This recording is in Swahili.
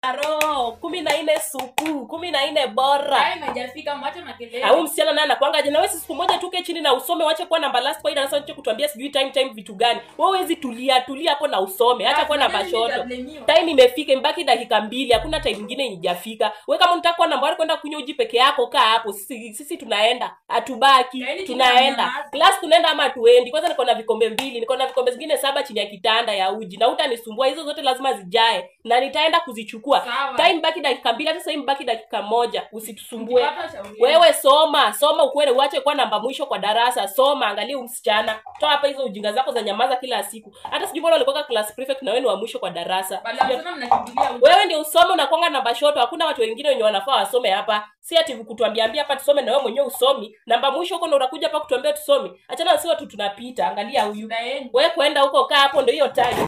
Aro, 14 supu, 14 bora. Hai najafika mwache makelele. Au msichana naye anakuanga je, na wewe siku moja tuke chini na usome, wache kuwa namba last point anasema acha kutuambia sijui time vitu gani. Wewe huwezi tulia hapo na usome. Acha kuwa namba shoto. Time imefika, mbaki dakika 2, hakuna time nyingine injafika. Wewe kama unataka kuwa namba kwenda kunywa uji peke yako kaa hapo. Sisi tunaenda. Atubaki, tunaenda. Class tunaenda ama tuendi. Kwanza niko na vikombe 2, niko na vikombe zingine 7 chini ya kitanda ya uji. Na utanisumbua, hizo zote lazima zijae. Na nitaenda kuzichukua. Time baki dakika 2, hata sasa mbaki dakika 1. Usitusumbue. Wewe soma ukweli, uache kwa namba mwisho kwa darasa. Soma, angalia msichana. Toa hapa hizo ujinga zako za nyamaza kila siku. Hata sijui mbona ulikuwa class prefect na wewe ni wa mwisho kwa darasa. Wewe ndio usome, unakuanga namba short. Hakuna watu wengine wenye wanafaa wasome hapa. Si ati kutuambia hapa tusome na wewe mwenyewe usomi. Namba mwisho huko ndo unakuja hapa kutuambia tusome. Achana si watu tunapita. Angalia huyu. Wewe kwenda huko kaa hapo ndio hiyo time.